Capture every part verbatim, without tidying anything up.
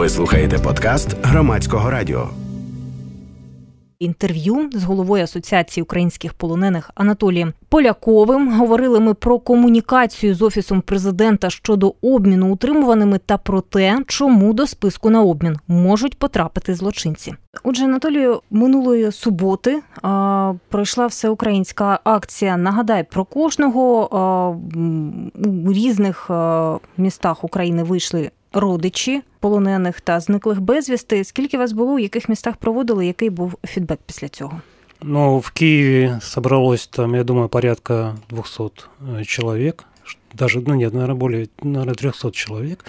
Ви слухаєте подкаст Громадського радіо. Інтерв'ю з головою Асоціації українських полонених Анатолієм Поляковим. Говорили ми про комунікацію з Офісом Президента щодо обміну утримуваними та про те, чому до списку на обмін можуть потрапити злочинці. Отже, Анатолію, минулої суботи а, пройшла всеукраїнська акція «Нагадай про кожного». А, у різних а, містах України вийшли родичі полонених та зниклих безвісти. Скільки вас було, в яких містах проводили, який був фідбек після цього? Ну, в Киеве собралось там, я думаю, порядка двухсот человек, даже, ну нет, наверное, более, наверное, трехсот человек.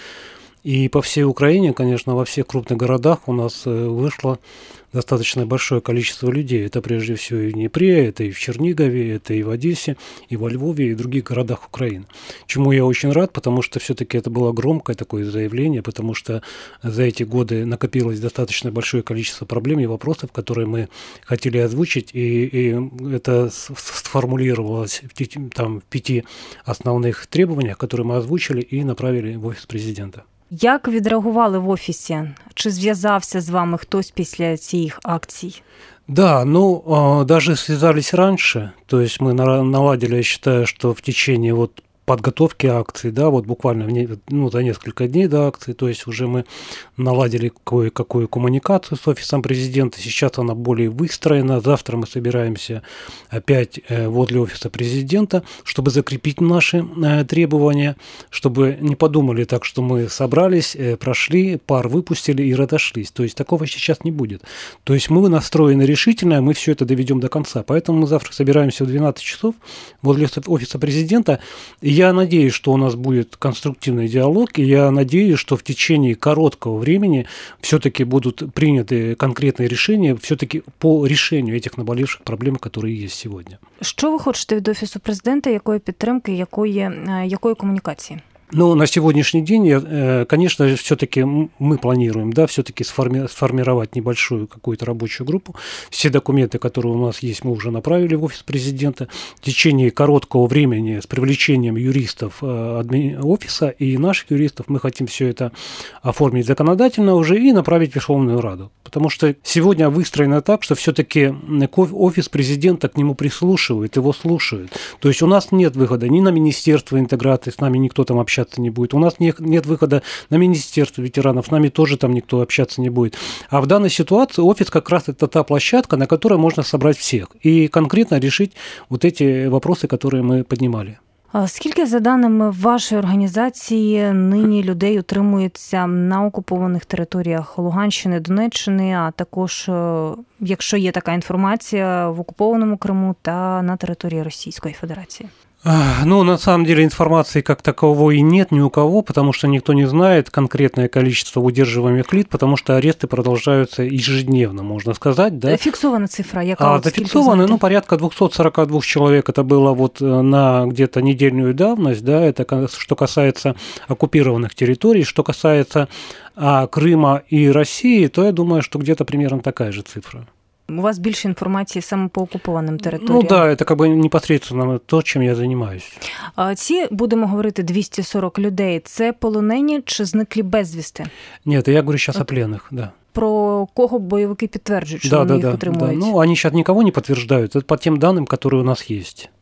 И по всей Украине, конечно, во всех крупных городах у нас вышло достаточно большое количество людей. Это прежде всего и в Днепре, это и в Чернигове, это и в Одессе, и во Львове, и в других городах Украины. Чему я очень рад, потому что все-таки это было громкое такое заявление, потому что за эти годы накопилось достаточно большое количество проблем и вопросов, которые мы хотели озвучить, и, и это сформулировалось в, там, в пяти основных требованиях, которые мы озвучили и направили в Офис Президента. Як відреагували в Офісі? Чи зв'язався з вами хтось після цих акцій? Да, ну, даже связались раньше, то есть мы наладили, я считаю, что в течение вот подготовки акции, да, вот буквально ну, за несколько дней до акции, то есть уже мы наладили кое-какую коммуникацию с Офисом Президента, сейчас она более выстроена, завтра мы собираемся опять возле Офиса Президента, чтобы закрепить наши требования, чтобы не подумали так, что мы собрались, прошли, пар выпустили и разошлись, то есть такого сейчас не будет. То есть мы настроены решительно, мы все это доведем до конца, поэтому мы завтра собираемся в двенадцать часов возле Офиса Президента, и я надеюсь, что у нас будет конструктивный диалог, и я надеюсь, что в течение короткого времени все-таки будут приняты конкретные решения все-таки по решению этих наболевших проблем, которые есть сегодня. Що ви хочете від Офісу Президента, якої підтримки, якої, якої комунікації? Ну, на сегодняшний день, конечно, все-таки мы планируем, да, все-таки сформировать небольшую какую-то рабочую группу. Все документы, которые у нас есть, мы уже направили в Офис Президента. В течение короткого времени с привлечением юристов офиса и наших юристов мы хотим все это оформить законодательно уже и направить в Верховную Раду. Потому что сегодня выстроено так, что все-таки Офис Президента к нему прислушивает, его слушают. То есть у нас нет выхода ни на Министерство интеграции, с нами никто там общается не будет. У нас нет, нет выхода на Министерство ветеранов, с нами тоже там никто общаться не будет. А в данной ситуации офис как раз это та площадка, на которой можно собрать всех и конкретно решить вот эти вопросы, которые мы поднимали. Скільки, за даними вашої організації, нині людей утримується на окупованих територіях Луганщини, Донеччини, а також, якщо є така інформація, в окупованому Криму та на території Російської Федерації? Ну, на самом деле информации как таковой и нет ни у кого, потому что никто не знает конкретное количество удерживаемых лиц, потому что аресты продолжаются ежедневно, можно сказать. Да? Фиксована цифра? Яка а, зафиксованы, ну, порядка двести сорок два человек, это было вот на где-то недельную давность, да, это что касается оккупированных территорий, что касается а, Крыма и России, то я думаю, что где-то примерно такая же цифра. У вас більше інформації саме по окупованим територіям? Ну да, это как бы непосредственно то, чим я займаюся. А ці, будемо говорити, двісті сорок людей, це полонені чи зниклі безвісти? Нет, я говорю сейчас От... о пленных, да. Про кого бойовики підтверджують, що да, вони да, їх да, утримують? Да. Ну, они сейчас никого не подтверждают, это по тем данным, которые у нас есть.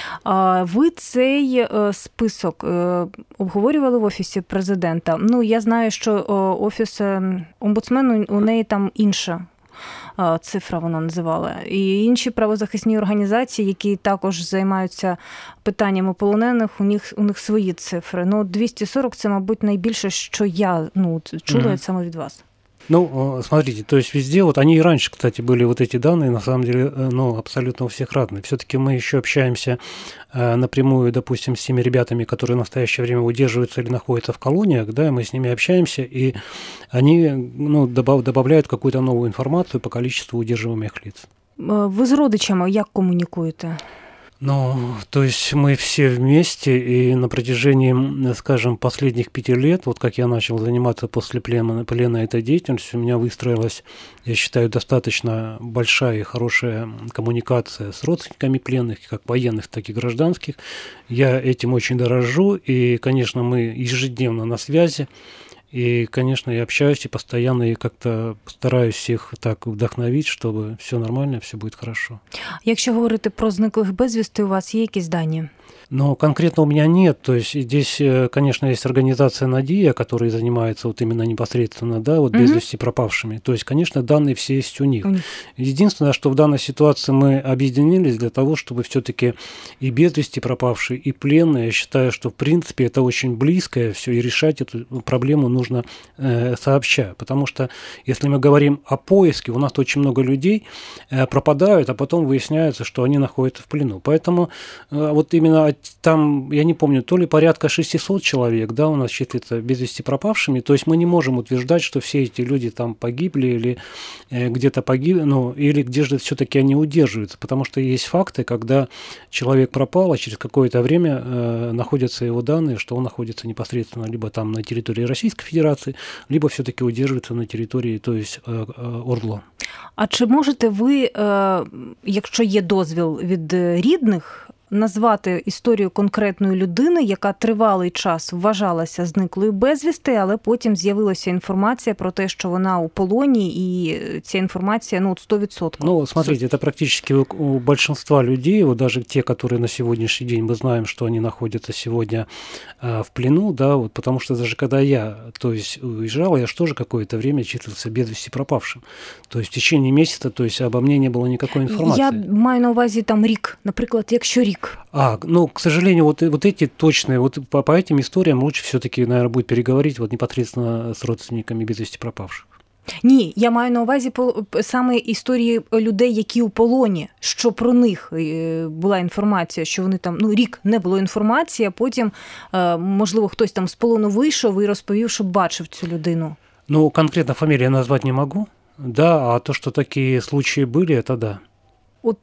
А ви цей список обговорювали в Офісі Президента? Ну, я знаю, що Офіс омбудсмену, у неї там інша цифра вона називала. І інші правозахисні організації, які також займаються питаннями полонених, у них, у них свої цифри. Ну, двісті сорок – це, мабуть, найбільше, що я ну, чула mm-hmm. саме від вас. Ну, смотрите, то есть везде, вот они и раньше, кстати, были вот эти данные, на самом деле, ну, абсолютно у всех разные. Все-таки мы еще общаемся э, напрямую, допустим, с теми ребятами, которые в настоящее время удерживаются или находятся в колониях, да, мы с ними общаемся, и они, ну, добав, добавляют какую-то новую информацию по количеству удерживаемых лиц. Ви з родичами як комунікуєте? Ну, то есть мы все вместе, и на протяжении, скажем, последних пяти лет, вот как я начал заниматься после плена, плена этой деятельностью, у меня выстроилась, я считаю, достаточно большая и хорошая коммуникация с родственниками пленных, как военных, так и гражданских. Я этим очень дорожу, и, конечно, мы ежедневно на связи. И, конечно, я общаюсь и постоянно и как-то стараюсь их так вдохновить, чтобы все нормально, все будет хорошо. Якщо говорити про зниклих безвісти, у вас є якісь дані? Но конкретно у меня нет. То есть здесь, конечно, есть организация «Надия», которая занимается вот именно непосредственно, да, вот без вести пропавшими. То есть, конечно, данные все есть у них. Единственное, что в данной ситуации мы объединились для того, чтобы все-таки и без вести пропавшие, и пленные. Я считаю, что в принципе это очень близкое все, и решать эту проблему нужно э, сообща. Потому что если мы говорим о поиске, у нас очень много людей э, пропадают, а потом выясняется, что они находятся в плену. Поэтому э, вот именно там, я не помню, то ли порядка шестьсот человек, да, у нас числится без вести пропавшими, то есть мы не можем утверждать, что все эти люди там погибли или э, где-то погибли, ну, или где же все-таки они удерживаются, потому что есть факты, когда человек пропал, а через какое-то время э, находятся его данные, что он находится непосредственно либо там на территории Российской Федерации, либо все-таки удерживается на территории, то есть э, э, ОРДЛО. А чи можете ви, е, якщо є дозвіл від рідних, назвати історію конкретної людини, яка тривалий час вважалася зниклою безвісти, але потім з'явилася інформація про те, що вона у полоні, і ця інформація, ну, сто відсотків. Ну, смотрите, это практически у, у большинства людей, вот даже те, которые на сегодняшний день, мы знаем, что они находятся сегодня э, в плену, да, вот, потому что даже когда я, то есть, уезжал, я же тоже какое-то время числился без вести пропавшим. То есть в течение месяца, то есть обо мне не было никакой информации. Я маю на увазі там рік, наприклад, якщо рік. А, ну, к сожалению, вот, вот эти точные, вот по, по этим историям лучше все-таки, наверное, будет переговорить вот непосредственно с родственниками без вести пропавших. Ні, я маю на увазі саме історії людей, які у полоні, що про них була інформація, що вони там, ну, рік не було інформації, а потім, можливо, хтось там з полону вийшов і розповів, що бачив цю людину. Ну, конкретно фамилию я назвать не могу, да, а то, что такие случаи были, это да. От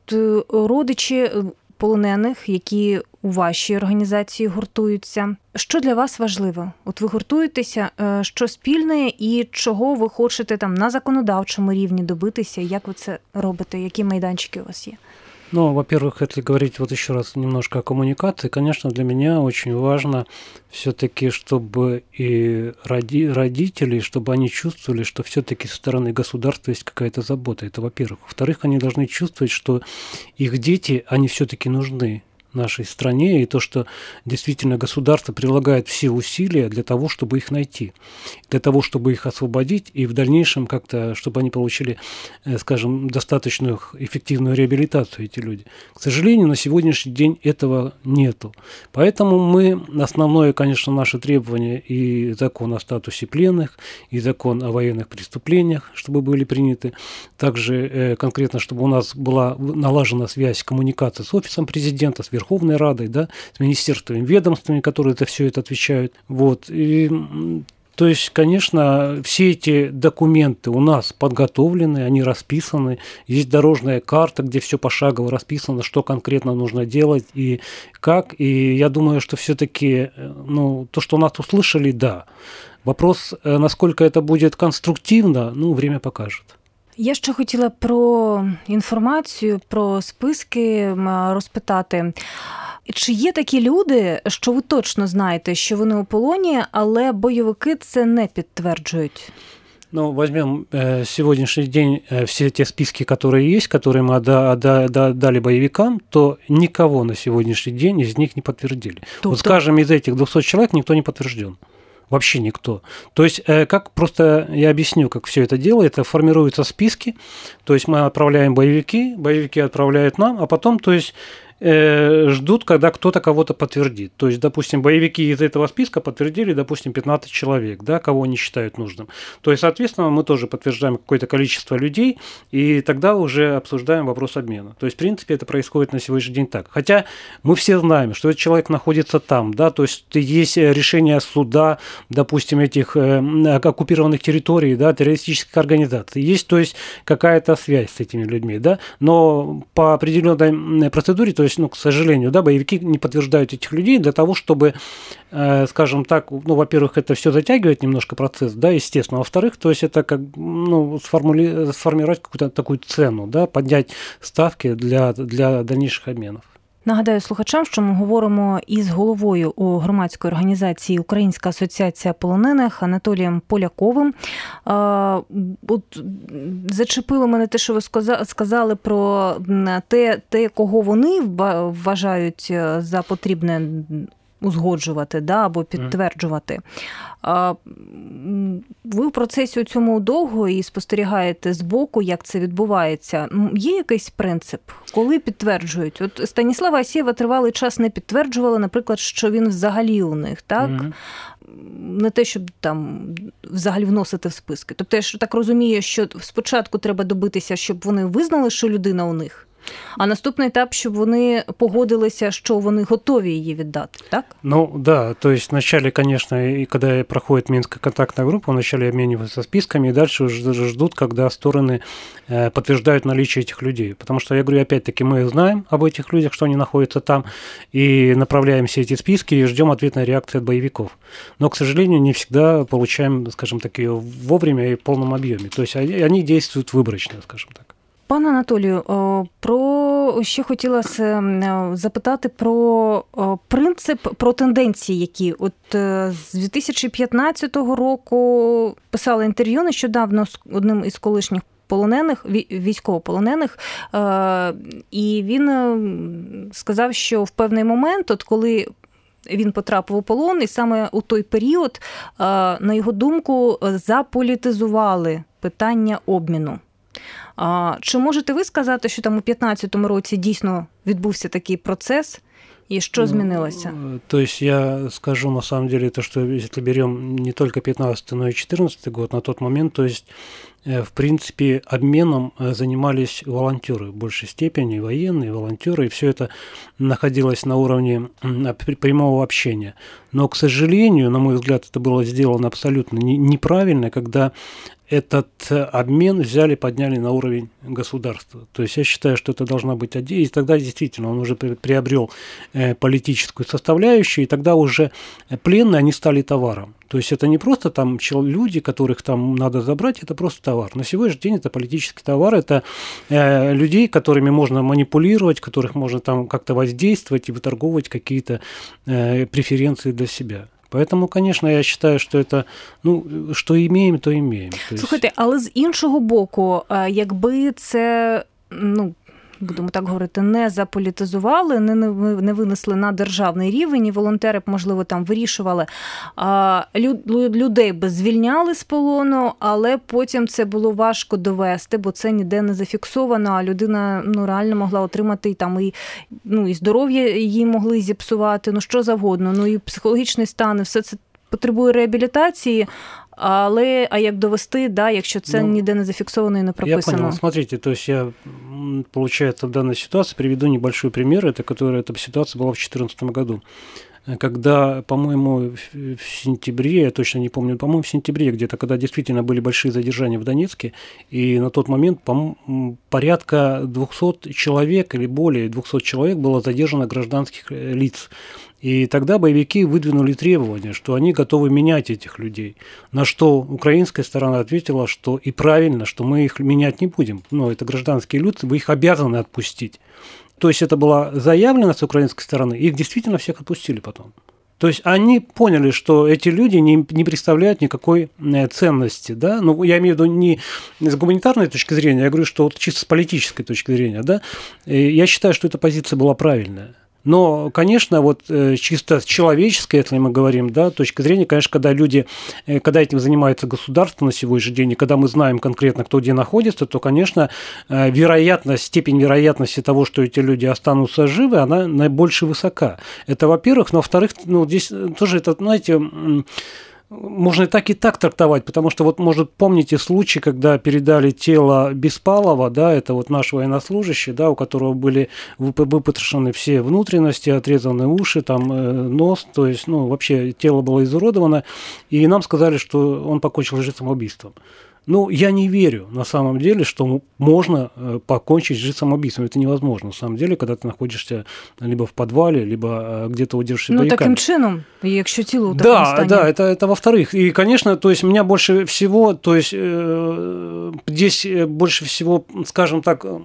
родичі полонених, які у вашій організації гуртуються. Що для вас важливо? От ви гуртуєтеся, що спільне і чого ви хочете там на законодавчому рівні добитися, як ви це робите, які майданчики у вас є? Ну, во-первых, если говорить вот еще раз немножко о коммуникации, конечно, для меня очень важно все-таки, чтобы и роди- родители, чтобы они чувствовали, что все-таки со стороны государства есть какая-то забота. Это, во-первых. Во-вторых, они должны чувствовать, что их дети, они все-таки нужны нашей стране, и то, что действительно государство прилагает все усилия для того, чтобы их найти, для того, чтобы их освободить, и в дальнейшем как-то, чтобы они получили, скажем, достаточную эффективную реабилитацию, эти люди. К сожалению, на сегодняшний день этого нету. Поэтому мы, основное, конечно, наше требование и закон о статусе пленных, и закон о военных преступлениях, чтобы были приняты, также конкретно, чтобы у нас была налажена связь, коммуникация с офисом президента, с Верховной Радой, да, с министерствами, ведомствами, которые за все это отвечают. Вот. И, то есть, конечно, все эти документы у нас подготовлены, они расписаны. Есть дорожная карта, где все пошагово расписано, что конкретно нужно делать и как. И я думаю, что все-таки, ну, то, что нас услышали, да. Вопрос, насколько это будет конструктивно, ну, время покажет. Я ще хотіла про інформацію, про списки розпитати. Чи є такі люди, що ви точно знаєте, що вони у полоні, але бойовики це не підтверджують? Ну, возьмем э, сегодняшний день э, все те списки, которые есть, которые мы отда- отда- отдали боевикам, то никого на сегодняшний день из них не подтвердили. То, вот, скажем, из этих двухсот человек никто не подтвержден. Вообще никто. То есть, как просто, я объясню, как все это делается, формируются списки, то есть мы отправляем боевики, боевики отправляют нам, а потом, то есть, ждут, когда кто-то кого-то подтвердит. То есть, допустим, боевики из этого списка подтвердили, допустим, пятнадцать человек, да, кого они считают нужным. То есть, соответственно, мы тоже подтверждаем какое-то количество людей, и тогда уже обсуждаем вопрос обмена. То есть, в принципе, это происходит на сегодняшний день так. Хотя мы все знаем, что этот человек находится там, да, то есть есть решение суда, допустим, этих э, оккупированных территорий, да, террористических организаций. Есть, то есть, какая-то связь с этими людьми, да, но по определенной процедуре, то есть, ну, к сожалению, да, боевики не подтверждают этих людей для того, чтобы, э, скажем так, ну, во-первых, это все затягивает немножко процесс, да, естественно, во-вторых, то есть это как, ну, сформули... сформировать какую-то такую цену, да, поднять ставки для, для дальнейших обменов. Нагадаю слухачам, що ми говоримо із головою у громадської організації «Українська асоціація полонених» Анатолієм Поляковим. От зачепило мене те, що ви сказали про те, те, кого вони вважають за потрібне узгоджувати, да, або підтверджувати. Ви в процесі у цьому довго і спостерігаєте збоку, як це відбувається. Є якийсь принцип, коли підтверджують? От Станіслава Асєєва тривалий час не підтверджували, наприклад, що він взагалі у них, так? Mm-hmm. Не те, щоб там взагалі вносити в списки. Тобто я ж так розумію, що спочатку треба добитися, щоб вони визнали, що людина у них, а наступный этап, чтобы вони погодилися, что вони готові її віддати, так? Ну, да, то есть вначале, конечно, и когда проходит Минская контактная группа, вначале обмениваются списками, и дальше уже ждут, когда стороны подтверждают наличие этих людей. Потому что, я говорю, опять-таки, мы знаем об этих людях, что они находятся там, и направляем все эти списки, и ждем ответной реакции от боевиков. Но, к сожалению, не всегда получаем, скажем так, ее вовремя и в полном объеме. То есть они действуют выборочно, скажем так. Пане Анатолію, про ще хотіла запитати про принцип, про тенденції, які от з дві тисячі п'ятнадцятого року писали інтерв'ю нещодавно з одним із колишніх полонених, військовополонених, і він сказав, що в певний момент, от коли він потрапив у полон, і саме у той період, на його думку, заполітизували питання обміну. А чи можете ви сказати, що там у п'ятнадцятому році дійсно відбувся такий процес, и что изменилось? Ну, то есть я скажу на самом деле, то, что если берем не только пятнадцатый, но и четырнадцатый год, на тот момент, то есть в принципе обменом занимались волонтеры в большей степени, военные, волонтеры, и все это находилось на уровне прямого общения. Но, к сожалению, на мой взгляд, это было сделано абсолютно неправильно, когда этот обмен взяли, подняли на уровень государства. То есть я считаю, что это должна быть отдельно, и тогда действительно он уже приобрел политическую составляющую, и тогда уже пленные, они стали товаром. То есть это не просто там люди, которых там надо забрать, это просто товар. На сегодняшний день это политический товар, это э, людей, которыми можно манипулировать, которых можно там как-то воздействовать и выторговывать какие-то э, преференции для себя. Поэтому, конечно, я считаю, що это, ну, що імеємо, то імеємо. Слухайте, але з іншого боку, якби це, ну, будемо так говорити, не заполітизували, не, не винесли на державний рівень, і волонтери б, можливо, там вирішували, а, людей би звільняли з полону, але потім це було важко довести, бо це ніде не зафіксовано, а людина, ну, реально могла отримати і, там, і, ну, і здоров'я її могли зіпсувати, ну, що завгодно, ну, і психологічний стан, і все це потребує реабілітації. Але, а як довести, да, якщо це ну, ніде не зафіксовано і не прописано? Я понял. Смотрите, то есть я, получается, в данной ситуации приведу небольшой пример, это, которая, эта ситуация была в две тысячи четырнадцатом году, когда, по-моему, в сентябре, я точно не помню, по-моему, в сентябре где-то, когда действительно были большие задержания в Донецке, и на тот момент порядка двухсот человек или более двухсот человек было задержано гражданских лиц. И тогда боевики выдвинули требования, что они готовы менять этих людей. На что украинская сторона ответила, что и правильно, что мы их менять не будем. Но это гражданские люди, вы их обязаны отпустить. То есть это было заявлено с украинской стороны, их действительно всех отпустили потом. То есть они поняли, что эти люди не, не представляют никакой ценности, да, ну, я имею в виду не с гуманитарной точки зрения, я говорю, что вот чисто с политической точки зрения, да, и я считаю, что эта позиция была правильная. Но, конечно, вот чисто с человеческой, если мы говорим, да, точки зрения, конечно, когда люди, когда этим занимается государство на сегодняшний день, и когда мы знаем конкретно, кто где находится, то, конечно, вероятность, степень вероятности того, что эти люди останутся живы, она наибольше высока. Это, во-первых, но, во-вторых, ну, здесь тоже это, знаете, можно и так, и так трактовать, потому что вот, может, помните случай, когда передали тело Беспалова, да, это вот наш военнослужащий, да, у которого были выпотрошены все внутренности, отрезаны уши, там, нос, то есть, ну, вообще тело было изуродовано, и нам сказали, что он покончил жизнь самоубийством. Ну, я не верю, на самом деле, что можно покончить жизнь самоубийством. Это невозможно, на самом деле, когда ты находишься либо в подвале, либо где-то удержишься боевиками. Ну, таким чином, якщо тіло в таком стані. Да, да, это, это во-вторых. И, конечно, то есть меня больше всего, то есть э, здесь больше всего, скажем так,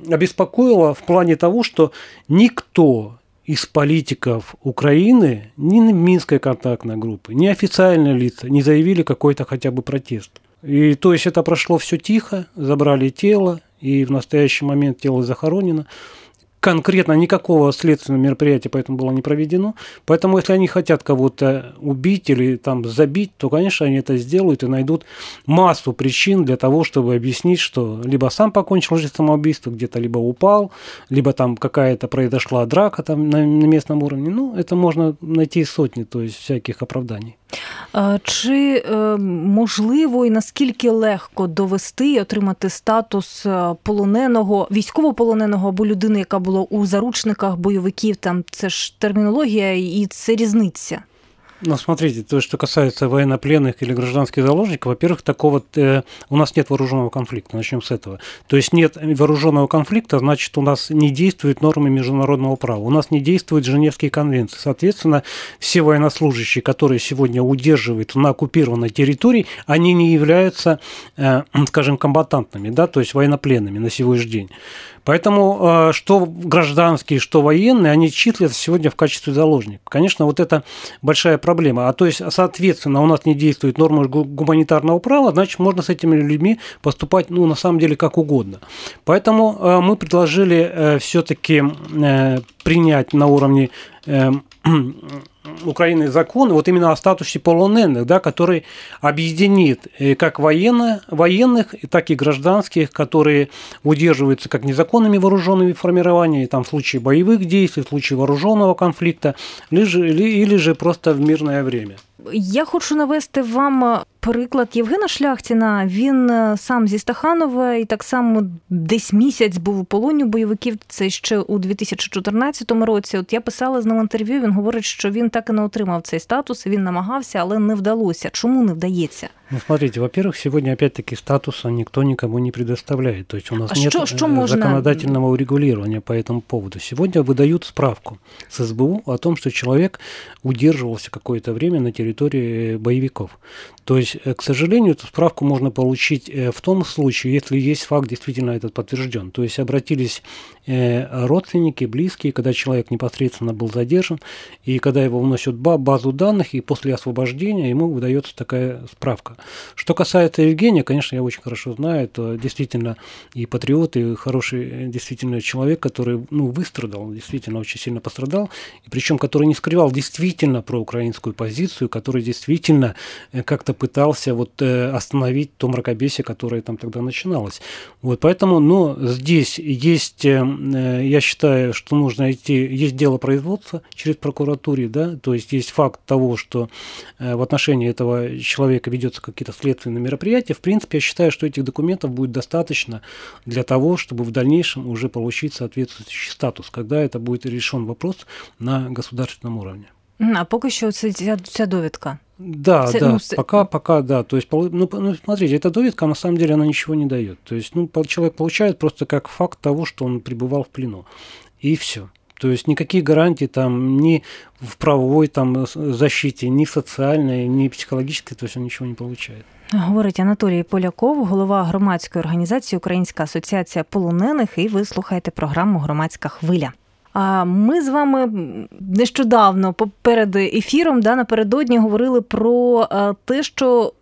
обеспокоило в плане того, что никто из политиков Украины, ни Минской контактной группы, ни официальные лица не заявили какой-то хотя бы протест. И то есть это прошло все тихо, забрали тело, и в настоящий момент тело захоронено. Конкретно никакого следственного мероприятия поэтому было не проведено. Поэтому, если они хотят кого-то убить или там забить, то, конечно, они это сделают и найдут массу причин для того, чтобы объяснить, что либо сам покончил жизнь самоубийством, где-то либо упал, либо там какая-то произошла драка там на местном уровне. Ну, это можно найти сотни, то есть всяких оправданий. Чи можливо і наскільки легко довести і отримати статус полоненого, військовополоненого або людини, яка була у заручниках бойовиків? Там це ж термінологія і це різниця. Ну, смотрите, то, что касается военнопленных или гражданских заложников, во-первых, такого э, у нас нет вооруженного конфликта, начнем с этого. То есть нет вооруженного конфликта, значит, у нас не действуют нормы международного права, у нас не действуют Женевские конвенции. Соответственно, все военнослужащие, которые сегодня удерживают на оккупированной территории, они не являются, э, скажем, комбатантами, да, то есть военнопленными на сегодняшний день. Поэтому что гражданские, что военные, они числятся сегодня в качестве заложников. Конечно, вот это большая проблема. А то есть, соответственно, у нас не действуют нормы гуманитарного права, значит, можно с этими людьми поступать, ну, на самом деле, как угодно. Поэтому мы предложили все-таки принять на уровне Украины закон вот именно о статусе полоненых, да, который объединит как военно, военных, так и гражданских, которые удерживаются как незаконными вооруженными формированиями, там, в случае боевых действий, в случае вооруженного конфликта, или же, или, или же просто в мирное время. Я хочу навести вам приклад Євгена Шляхтіна. Він сам зі Стаханова і так само десь місяць був у полоні бойовиків, це ще у дві тисячі чотирнадцятому році. От я писала з ним інтерв'ю, він говорить, що він так і не отримав цей статус, він намагався, але не вдалося. Чому не вдається? Ну, смотрите, во-первых, сегодня опять-таки статуса никто никому не предоставляет. То есть у нас а нет что, что можно... законодательного урегулирования по этому поводу. Сегодня выдают справку с эс бэ у о том, что человек удерживался какое-то время на территории боевиков. То есть, к сожалению, эту справку можно получить в том случае, если есть факт действительно этот подтвержден. То есть обратились родственники, близкие, когда человек непосредственно был задержан, и когда его вносят в базу данных, и после освобождения ему выдается такая справка. Что касается Евгения, конечно, я очень хорошо знаю, это действительно и патриот, и хороший действительно человек, который, ну, выстрадал, действительно очень сильно пострадал, и причем который не скрывал действительно проукраинскую позицию, который действительно как-то пытался вот остановить то мракобесие, которое там тогда начиналось. Вот, поэтому, но здесь есть, я считаю, что нужно идти, есть дело производства через прокуратуру, да, то есть есть факт того, что в отношении этого человека ведется какие-то следственные мероприятия. В принципе, я считаю, что этих документов будет достаточно для того, чтобы в дальнейшем уже получить соответствующий статус, когда это будет решен вопрос на государственном уровне. А поки що це ця, ця довідка? Да, це, да, ну, пока, пока, да. То есть, ну, ну, смотрите, эта довідка, на самом деле, она ничего не дает. То есть, ну, человек получает просто как факт того, что он пребывал в плену. И все. То есть никаких гарантий там ни в правовой там защите, ни социальной, ни психологической, то есть он ничего не получает. Говорить Анатолій Поляков, голова громадської організації Українська асоціація полонених, і ви слухаєте програму «Громадська хвиля». А ми з вами нещодавно, перед ефіром, да, напередодні говорили про те, що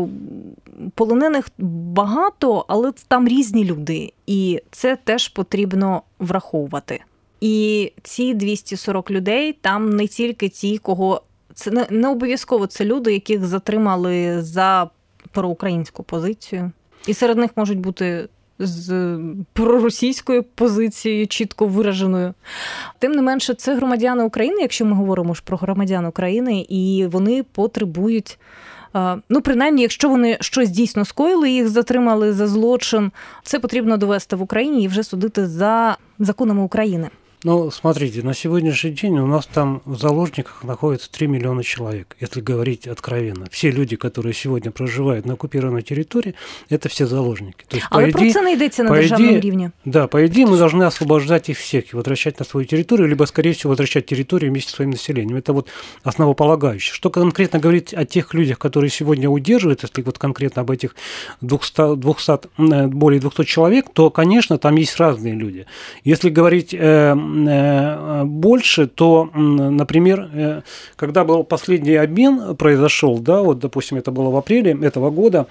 полонених багато, але там різні люди, і це теж потрібно враховувати. І ці двісті сорок людей, там не тільки ті, кого... Це не, не обов'язково це люди, яких затримали за проукраїнську позицію. І серед них можуть бути з проросійською позицією, чітко вираженою. Тим не менше, це громадяни України, якщо ми говоримо ж про громадян України, і вони потребують, ну, принаймні, якщо вони щось дійсно скоїли, їх затримали за злочин, це потрібно довести в Україні і вже судити за законами України. Ну, смотрите, на сегодняшний день у нас там в заложниках находится три миллиона человек, если говорить откровенно. Все люди, которые сегодня проживают на оккупированной территории, это все заложники. То есть, Але по про идее, це не йдеться на по державному идее, рівні. Да, по идее мы должны освобождать их всех и возвращать на свою территорию, либо, скорее всего, возвращать территорию вместе со своим населением. Это вот основополагающее. Что конкретно говорить о тех людях, которые сегодня удерживают, если вот конкретно об этих двухстах, двухстах, более двухсот человек, то, конечно, там есть разные люди. Если говорить э, э, больше, то, например, э, когда был последний обмен произошел, да, вот, допустим, это было в апреле этого года,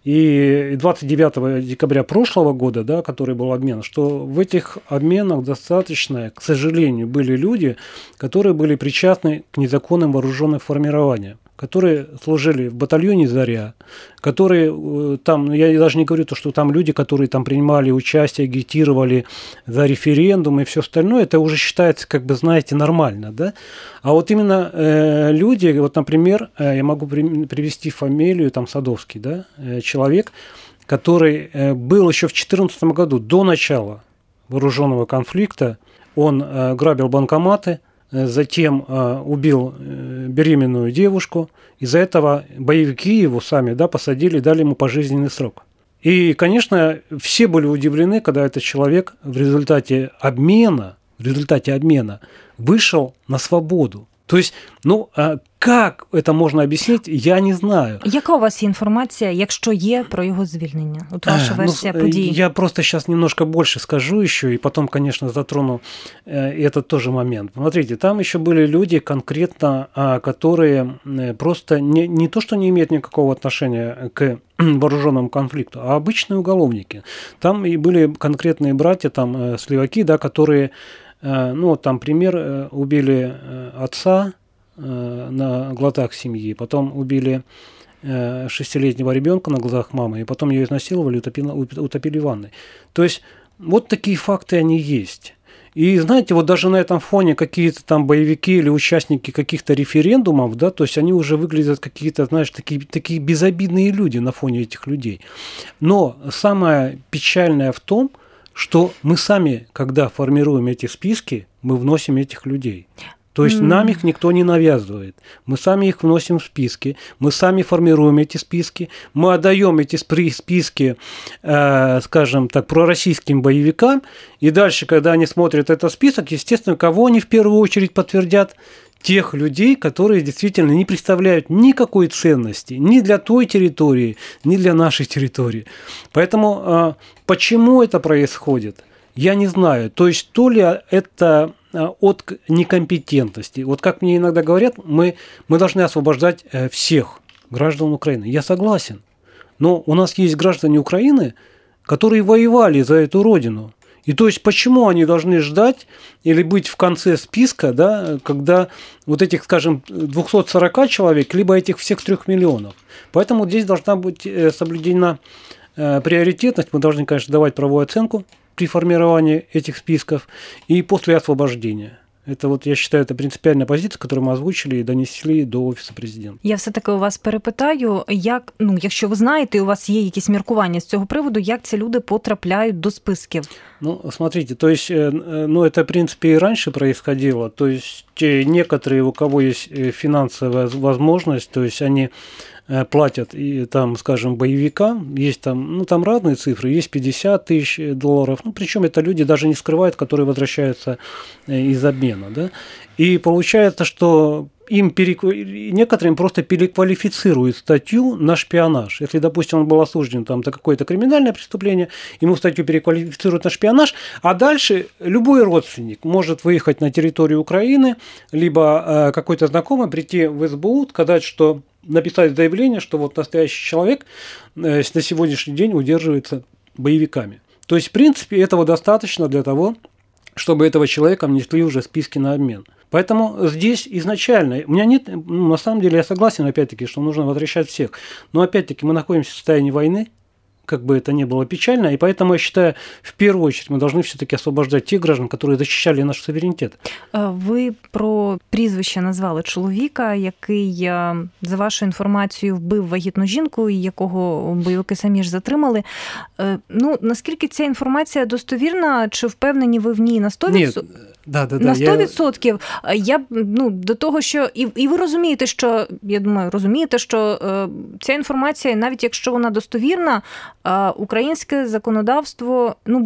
и двадцать девятого декабря прошлого года, да, который был обмен, что в этих обменах достаточно, к сожалению, были люди, которые были причастны к незаконным вооруженным формированиям, которые служили в батальоне «Заря», которые там, я даже не говорю то, что там люди, которые там принимали участие, агитировали за референдум и все остальное, это уже считается, как бы, знаете, нормально, да? А вот именно э, люди, вот, например, э, я могу при, привести фамилию, там, Садовский, да, э, человек, который э, был еще в две тысячи четырнадцатом году, до начала вооруженного конфликта, он э, грабил банкоматы, затем э, убил э, беременную девушку. Из-за этого боевики его сами, да, посадили, дали ему пожизненный срок. И, конечно, все были удивлены, когда этот человек в результате обмена, в результате обмена вышел на свободу. То есть, ну, как это можна об'яснити, я не знаю. Яка у вас є інформація, якщо є, про його звільнення? От ваша версия ну, подій. Я просто сейчас немножко больше скажу еще, и потом, конечно, затрону этот тоже момент. Смотрите, там еще были люди конкретно, которые просто не, не то, что не имеют никакого отношения к вооруженному конфликту, а обычные уголовники. Там и были конкретные братья, там, сливаки, да, которые... Ну, там пример, убили отца на глазах семьи, потом убили шестилетнего ребенка на глазах мамы, и потом ее изнасиловали, утопили, утопили в ванной. То есть вот такие факты, они есть. И знаете, вот даже на этом фоне какие-то там боевики или участники каких-то референдумов, да, то есть они уже выглядят какие-то, знаешь, такие, такие безобидные люди на фоне этих людей. Но самое печальное в том, что мы сами, когда формируем эти списки, мы вносим этих людей. То есть mm. нам их никто не навязывает. Мы сами их вносим в списки, мы сами формируем эти списки, мы отдаем эти списки, э, скажем так, пророссийским боевикам, и дальше, когда они смотрят этот список, естественно, кого они в первую очередь подтвердят? Тех людей, которые действительно не представляют никакой ценности ни для той территории, ни для нашей территории. Поэтому э, почему это происходит, я не знаю. То есть то ли это от некомпетентности. Вот как мне иногда говорят, мы, мы должны освобождать всех граждан Украины. Я согласен. Но у нас есть граждане Украины, которые воевали за эту родину. И то есть почему они должны ждать или быть в конце списка, да, когда вот этих, скажем, двухсот сорока человек, либо этих всех трех миллионов. Поэтому здесь должна быть соблюдена приоритетность. Мы должны, конечно, давать правовую оценку при формировании этих списков и после освобождения. Это вот, я считаю, это принципиальная позиция, которую мы озвучили і донесли до Офісу Президента. Я все-таки у вас перепитаю, як, ну, якщо ви знаєте, у вас є якісь міркування з цього приводу, як ці люди потрапляють до списків? Ну, смотрите, то есть, ну, это, в принципе, и раньше происходило. То есть, некоторые, у кого есть финансовая возможность, то есть, они платят, и там, скажем, боевикам, есть там, ну, там разные цифры, есть пятьдесят тысяч долларов, ну, причем это люди даже не скрывают, которые возвращаются из обмена, да, и получается, что им перек... некоторым просто переквалифицируют статью на шпионаж. Если, допустим, он был осужден там, за какое-то криминальное преступление, ему статью переквалифицируют на шпионаж, а дальше любой родственник может выехать на территорию Украины, либо э, какой-то знакомый прийти в эс бэ у, сказать, что написать заявление, что вот настоящий человек э, на сегодняшний день удерживается боевиками. То есть, в принципе, этого достаточно для того, чтобы этого человека внесли уже в списки на обмен. Поэтому здесь изначально, у меня нет, ну, на самом деле я согласен, опять-таки, что нужно возвращать всех, но опять-таки мы находимся в состоянии войны, как бы это ни было печально, и поэтому я считаю, в первую очередь мы должны все-таки освобождать тех граждан, которые защищали наш суверенітет. Ви про прізвище назвали чоловіка, який, за вашою інформацією, вбив вагітну жінку, якого бойовики самі ж затримали. Ну, наскільки ця інформація достовірна, чи впевнені ви в ній на сто відсотків? Нет. Да, да, да, на сто відсотків. Я... я ну, до того, що і, і ви розумієте, що, я думаю, розумієте, що е, ця інформація, навіть якщо вона достовірна, е, українське законодавство, ну,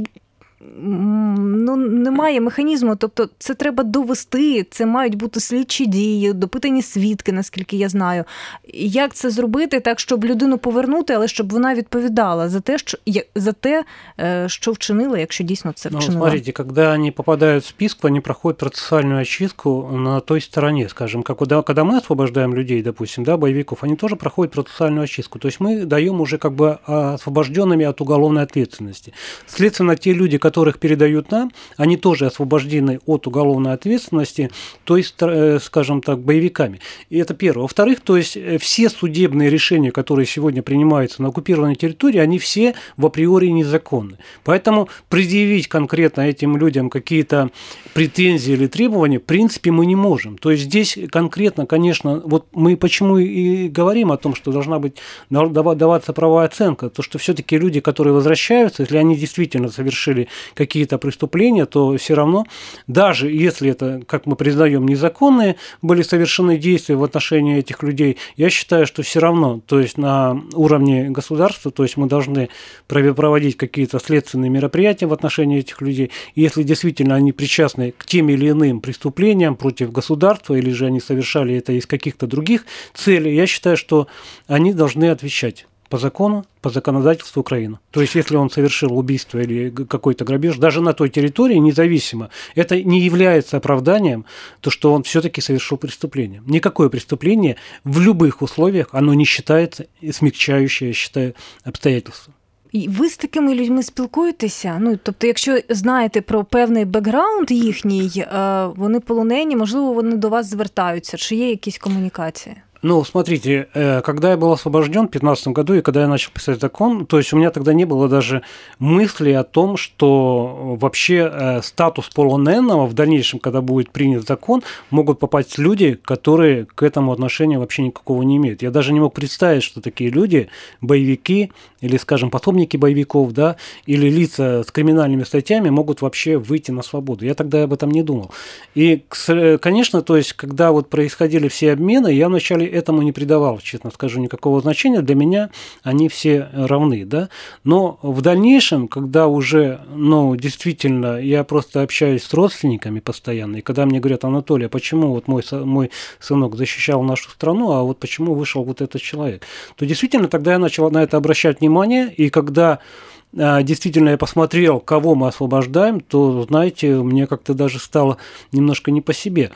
ну, немає механізму, тобто це треба довести, це мають бути слідчі дії, допитані свідки, наскільки я знаю. Як це зробити так, щоб людину повернути, але щоб вона відповідала за те, що, за те, що вчинила, якщо дійсно це вчинила? Ну, смотрите, когда они попадают в список, они проходят процессуальную очистку на той стороне, скажем, как когда, когда мы освобождаем людей, допустим, да, боевиков, они тоже проходят процессуальную очистку. То есть мы даем уже как бы освобожденными от уголовной ответственности. Следственно, те люди, которых передают нам, они тоже освобождены от уголовной ответственности, то есть, скажем так, боевиками. И это первое. Во-вторых, то есть все судебные решения, которые сегодня принимаются на оккупированной территории, они все в априори незаконны. Поэтому предъявить конкретно этим людям какие-то претензии или требования, в принципе, мы не можем. То есть здесь конкретно, конечно, вот мы почему и говорим о том, что должна быть даваться правовая оценка, то что все-таки люди, которые возвращаются, если они действительно совершили какие-то преступления, то все равно, даже если это, как мы признаем, незаконные были совершены действия в отношении этих людей, я считаю, что все равно, то есть на уровне государства, то есть мы должны проводить какие-то следственные мероприятия в отношении этих людей, и если действительно они причастны к тем или иным преступлениям против государства, или же они совершали это из каких-то других целей, я считаю, что они должны отвечать по закону, по законодательству Украины. То есть, если он совершил убийство или какой-то грабеж, даже на той территории, независимо, это не является оправданием, то, что он все-таки совершил преступление. Никакое преступление в любых условиях, оно не считается смягчающее, я считаю, обстоятельством. І ви з такими людьми спілкуєтеся? Ну, тобто, якщо знаєте про певний бекграунд їхній, вони полонені, можливо, вони до вас звертаються, чи є якісь комунікації? Ну, смотрите, когда я был освобожден в две тысячи пятнадцатом году, и когда я начал писать закон, то есть у меня тогда не было даже мысли о том, что вообще статус полоненного в дальнейшем, когда будет принят закон, могут попасть люди, которые к этому отношения вообще никакого не имеют. Я даже не мог представить, что такие люди, боевики, или, скажем, пособники боевиков, да, или лица с криминальными статьями могут вообще выйти на свободу. Я тогда об этом не думал. И, конечно, то есть, когда вот происходили все обмены, я вначале этому не придавал, честно скажу, никакого значения. Для меня они все равны, да. Но в дальнейшем, когда уже, ну, действительно, я просто общаюсь с родственниками постоянно, и когда мне говорят: Анатолий, а почему вот мой, мой сынок защищал нашу страну, а вот почему вышел вот этот человек, то действительно тогда я начал на это обращать внимание, и когда действительно я посмотрел, кого мы освобождаем, то, знаете, мне как-то даже стало немножко не по себе.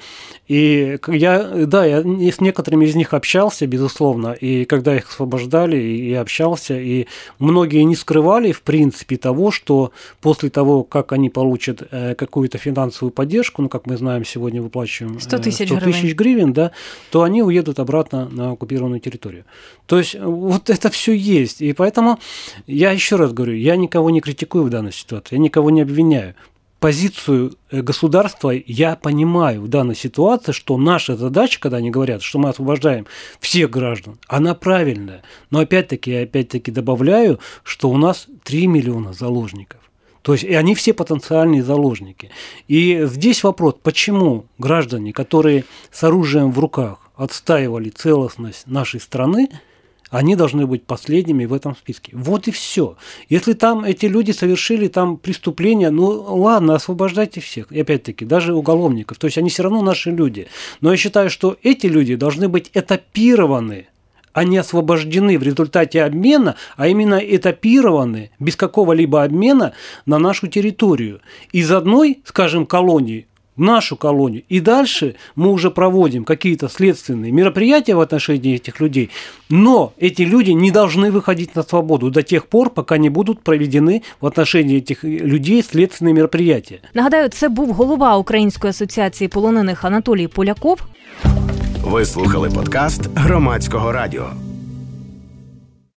И я, да, я с некоторыми из них общался, безусловно, и когда их освобождали, и общался, и многие не скрывали, в принципе, того, что после того, как они получат какую-то финансовую поддержку, ну, как мы знаем, сегодня выплачиваем сто тысяч гривен, гривен, да, то они уедут обратно на оккупированную территорию. То есть вот это все есть. И поэтому я еще раз говорю, я никого не критикую в данной ситуации, я никого не обвиняю. Позицию государства я понимаю в данной ситуации, что наша задача, когда они говорят, что мы освобождаем всех граждан, она правильная. Но опять-таки, я опять-таки добавляю, что у нас три миллиона заложников. То есть и они все потенциальные заложники. И здесь вопрос, почему граждане, которые с оружием в руках отстаивали целостность нашей страны, они должны быть последними в этом списке. Вот и все. Если там эти люди совершили там преступления, ну ладно, освобождайте всех. И опять-таки, даже уголовников. То есть они все равно наши люди. Но я считаю, что эти люди должны быть этапированы, а не освобождены в результате обмена, а именно этапированы без какого-либо обмена на нашу территорию. Из одной, скажем, колонии в нашу колонию. И дальше мы уже проводим какие-то следственные мероприятия в отношении этих людей, но эти люди не должны выходить на свободу до тех пор, пока не будут проведены в отношении этих людей следственные мероприятия. Нагадаю, це був голова Української асоціації полонених Анатолій Поляков. Ви слухали подкаст Громадського радіо.